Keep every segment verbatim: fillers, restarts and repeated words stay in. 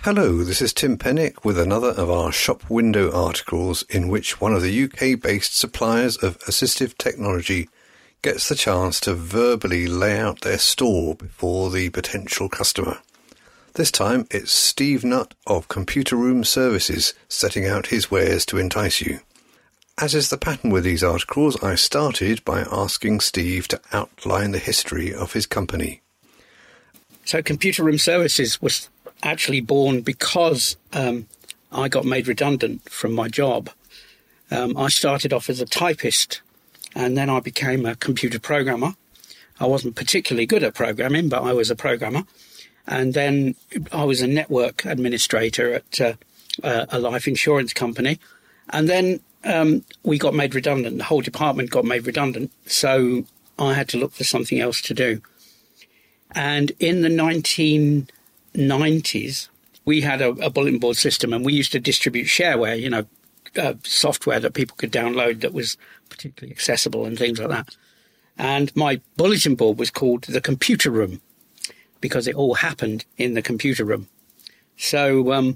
Hello, this is Tim Pennick with another of our shop window articles in which one of the U K-based suppliers of assistive technology gets the chance to verbally lay out their store before the potential customer. This time it's Steve Nutt of Computer Room Services setting out his wares to entice you. As is the pattern with these articles, I started by asking Steve to outline the history of his company. So Computer Room Services was actually born because um, I got made redundant from my job. Um, I started off as a typist and then I became a computer programmer. I wasn't particularly good at programming, but I was a programmer. And then I was a network administrator at uh, uh, a life insurance company. And then um, we got made redundant. The whole department got made redundant. So I had to look for something else to do. And in the nineteen nineties, we had a, a bulletin board system and we used to distribute shareware, you know, uh, software that people could download that was particularly accessible and things like that. And my bulletin board was called the Computer Room because it all happened in the computer room. So um,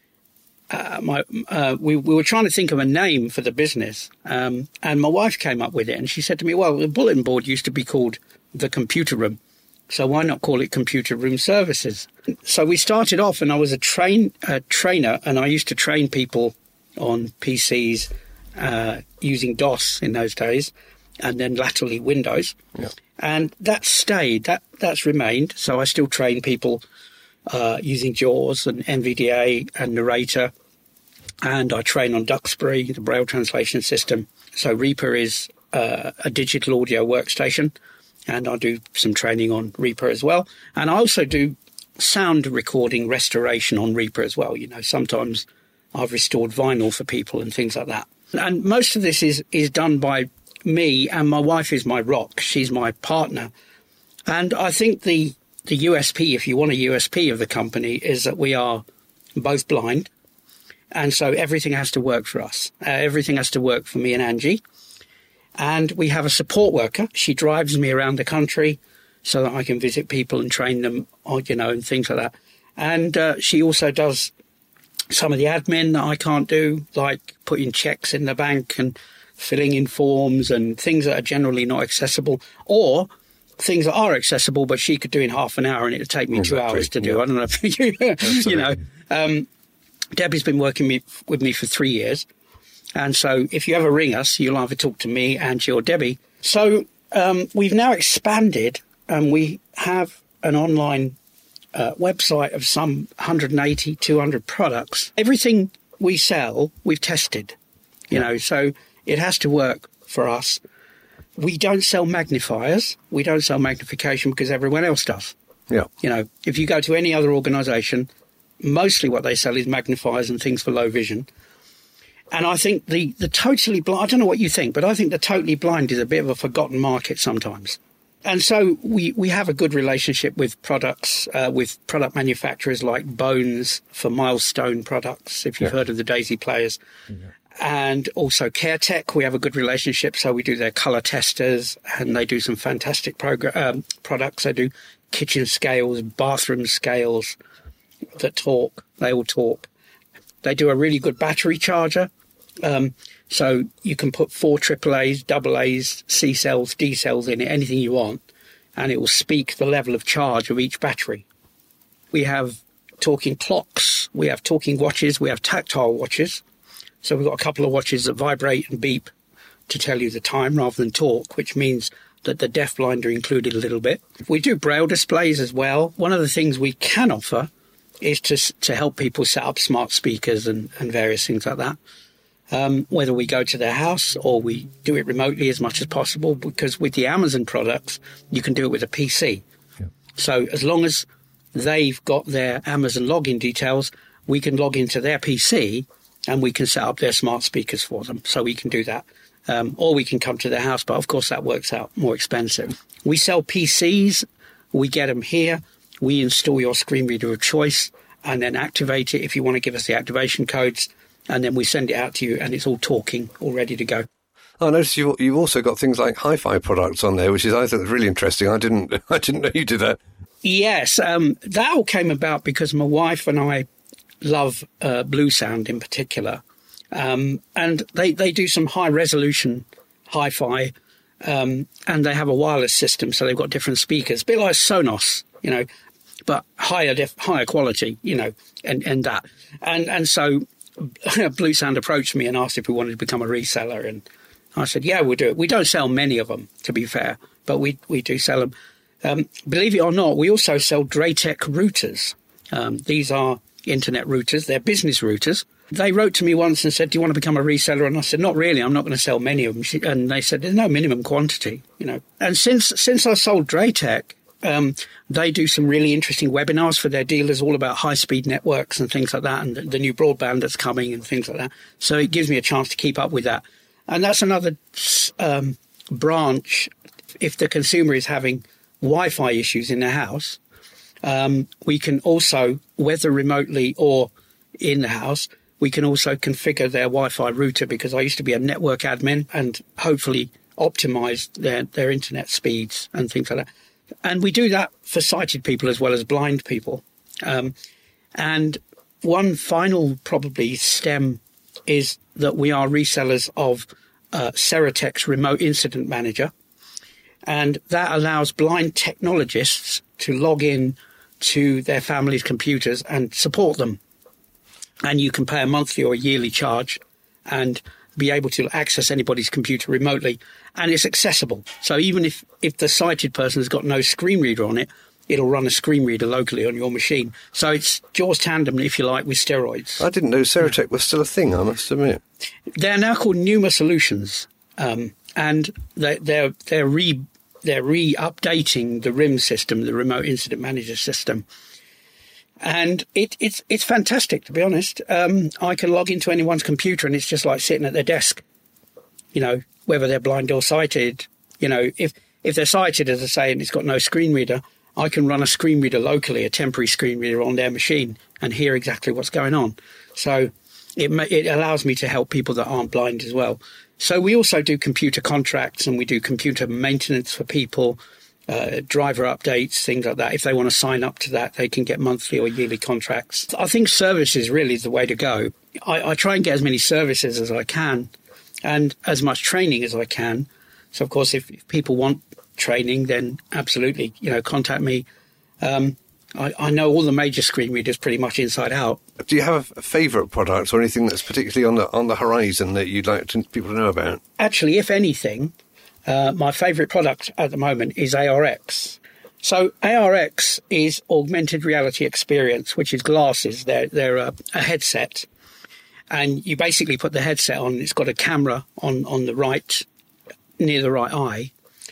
uh, my, uh, we, we were trying to think of a name for the business um, and my wife came up with it and she said to me, well, the bulletin board used to be called the Computer Room. So why not call it Computer Room Services? So we started off and I was a train a trainer and I used to train people on P Cs uh, using DOS in those days and then laterally Windows. Yeah. And that stayed, that that's remained. So I still train people uh, using JAWS and N V D A and Narrator. And I train on Duxbury, the Braille translation system. So Reaper is uh, a digital audio workstation. And I do some training on Reaper as well. And I also do sound recording restoration on Reaper as well. You know, sometimes I've restored vinyl for people and things like that. And most of this is, is done by me, and my wife is my rock. She's my partner. And I think the, the U S P, if you want a U S P of the company, is that we are both blind. And so everything has to work for us. Uh, everything has to work for me and Angie. And we have a support worker. She drives me around the country so that I can visit people and train them, you know, and things like that. And uh, she also does some of the admin that I can't do, like putting checks in the bank and filling in forms and things that are generally not accessible, or things that are accessible, but she could do in half an hour and it would take me exactly. two hours to do. Yeah. I don't know if you, you know. Um, Debbie's been working me, with me for three years. And so if you ever ring us, you'll either talk to me, Angie, or Debbie. So um, we've now expanded and we have an online uh, website of some one hundred eighty, two hundred products. Everything we sell, we've tested, you yeah. know, so it has to work for us. We don't sell magnifiers. We don't sell magnification because everyone else does. Yeah. You know, if you go to any other organisation, mostly what they sell is magnifiers and things for low vision. And I think the, the totally blind, I don't know what you think, but I think the totally blind is a bit of a forgotten market sometimes. And so we, we have a good relationship with products, uh, with product manufacturers like Bones for Milestone products, if you've yeah. heard of the Daisy players. Yeah. And also CareTech, we have a good relationship. So we do their colour testers and they do some fantastic progr- um, products. They do kitchen scales, bathroom scales that talk. They all talk. They do a really good battery charger. Um, so you can put four triple A's, double A's, C cells, D cells in it, anything you want, and it will speak the level of charge of each battery. We have talking clocks, we have talking watches, we have tactile watches. So we've got a couple of watches that vibrate and beep to tell you the time rather than talk, which means that the deafblind are included a little bit. We do Braille displays as well. One of the things we can offer is to to help people set up smart speakers and, and various things like that. Um, whether we go to their house or we do it remotely as much as possible, because with the Amazon products, you can do it with a P C. Yeah. So as long as they've got their Amazon login details, we can log into their P C and we can set up their smart speakers for them. So we can do that. Um, or we can come to their house, but of course that works out more expensive. We sell P Cs. We get them here. We install your screen reader of choice and then activate it if you want to give us the activation codes. And then we send it out to you and it's all talking, all ready to go. I noticed you, you've also got things like hi-fi products on there, which is, I think, really interesting. I didn't I didn't know you did that. Yes, um, that all came about because my wife and I love uh, Bluesound in particular. Um, and they, they do some high-resolution hi-fi, um, and they have a wireless system, so they've got different speakers, a bit like Sonos, you know, but higher def- higher quality, you know, and, and that. And and so Bluesound approached me and asked if we wanted to become a reseller, and I said, yeah, we'll do it. We don't sell many of them, to be fair, but we, we do sell them. Um, believe it or not, we also sell Draytech routers. Um, these are internet routers. They're business routers. They wrote to me once and said, do you want to become a reseller? And I said, not really. I'm not going to sell many of them. She, and they said, there's no minimum quantity, you know. And since since I sold Draytech, um, they do some really interesting webinars for their dealers all about high-speed networks and things like that, and the, the new broadband that's coming and things like that. So it gives me a chance to keep up with that. And that's another um, branch. If the consumer is having Wi-Fi issues in their house, um, we can also, whether remotely or in the house, we can also configure their Wi-Fi router, because I used to be a network admin, and hopefully optimize their, their internet speeds and things like that. And we do that for sighted people as well as blind people. Um, and one final probably stem is that we are resellers of uh, Ceratec's Remote Incident Manager. And that allows blind technologists to log in to their family's computers and support them. And you can pay a monthly or a yearly charge and be able to access anybody's computer remotely. And it's accessible. So even if, if the sighted person has got no screen reader on it, it'll run a screen reader locally on your machine. So it's Jaws Tandem, if you like, with steroids. I didn't know Ceratec was still a thing, I must admit. They're now called Numa Solutions. Um, and they, they're, they're re... They're re-updating the R I M system, the Remote Incident Manager system. And it, it's it's fantastic, to be honest. Um, I can log into anyone's computer and it's just like sitting at their desk, you know, whether they're blind or sighted. You know, if, if they're sighted, as I say, and it's got no screen reader, I can run a screen reader locally, a temporary screen reader on their machine, and hear exactly what's going on. So it it allows me to help people that aren't blind as well. So we also do computer contracts, and we do computer maintenance for people, uh, driver updates, things like that. If they want to sign up to that, they can get monthly or yearly contracts. I think services really is the way to go. I, I try and get as many services as I can and as much training as I can. So, of course, if, if people want training, then absolutely, you know, contact me. Um, I, I know all the major screen readers pretty much inside out. Do you have a favourite product or anything that's particularly on the on the horizon that you'd like to, people to know about? Actually, if anything, uh, my favourite product at the moment is A R X. So A R X is augmented reality experience, which is glasses. They're, they're a, a headset. And you basically put the headset on. It's got a camera on, on the right, near the right eye.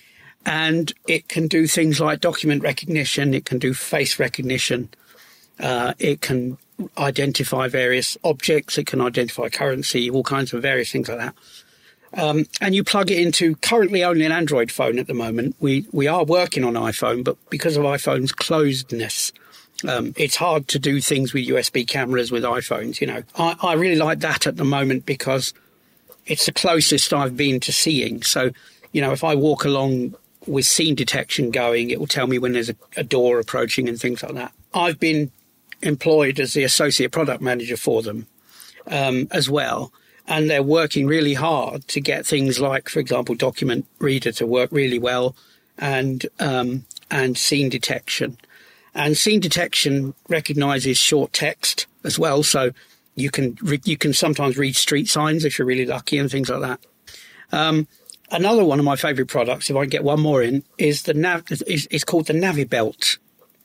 And it can do things like document recognition. It can do face recognition. Uh, it can identify various objects. It can identify currency, all kinds of various things like that. Um, and you plug it into currently only an Android phone at the moment. We we are working on iPhone, but because of iPhone's closedness, um, it's hard to do things with U S B cameras with iPhones, you know. I, I really like that at the moment because it's the closest I've been to seeing. So, you know, if I walk along with scene detection going, it will tell me when there's a, a door approaching and things like that. I've been employed as the associate product manager for them um, as well. And they're working really hard to get things like, for example, document reader to work really well and um, and scene detection. And scene detection recognizes short text as well. So you can re- you can sometimes read street signs if you're really lucky and things like that. Um, Another one of my favourite products, if I can get one more in, is the nav. Is, is called the NaviBelt.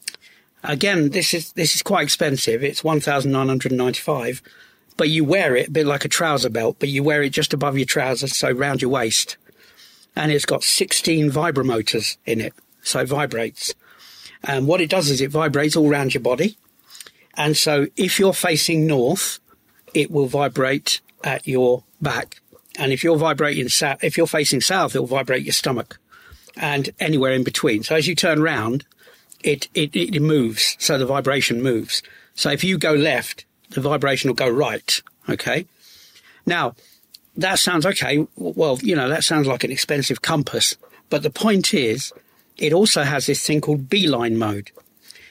Again, this is this is quite expensive. It's one thousand nine hundred ninety-five, but you wear it a bit like a trouser belt, but you wear it just above your trousers, so round your waist, and it's got sixteen vibromotors in it, so it vibrates. And what it does is it vibrates all around your body, and so if you're facing north, it will vibrate at your back. And if you're vibrating south, if you're facing south, it'll vibrate your stomach and anywhere in between. So as you turn round, it, it, it moves. So the vibration moves. So if you go left, the vibration will go right. Okay. Now, that sounds okay. Well, you know, that sounds like an expensive compass. But the point is, it also has this thing called beeline mode.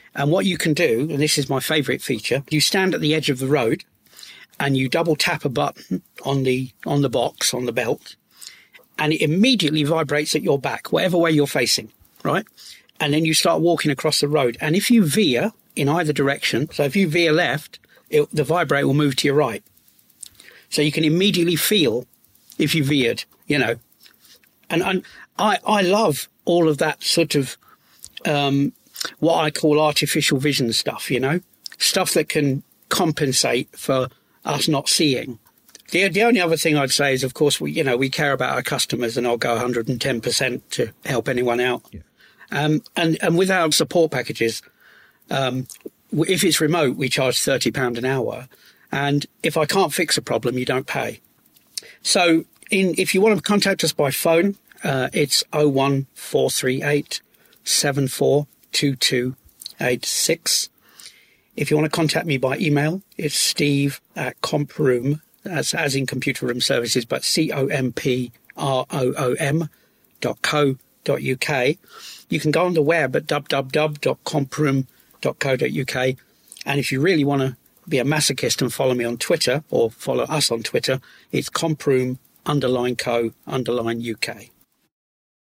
And what you can do, and this is my favourite feature, you stand at the edge of the road and you double tap a button on the on the box, on the belt, and it immediately vibrates at your back, whatever way you're facing, right? And then you start walking across the road. And if you veer in either direction, so if you veer left, it, the vibrator will move to your right. So you can immediately feel if you veered, you know. And, and I, I love all of that sort of um, what I call artificial vision stuff, you know, stuff that can compensate for us not seeing. The, the only other thing I'd say is, of course, we, you know, we care about our customers, and I'll go one hundred ten percent to help anyone out. Yeah. Um, and, and with our support packages, um, if it's remote, we charge thirty pounds an hour. And if I can't fix a problem, you don't pay. So in, if you want to contact us by phone, uh, it's oh one four three eight, seven four two two eight six. If you want to contact me by email, it's steve at comproom, as, as in Computer Room Services, but C O M P R O O M dot co dot U K. You can go on the web at w w w dot comproom dot co dot U K. And if you really want to be a masochist and follow me on Twitter, or follow us on Twitter, it's comproom underline co underline U K.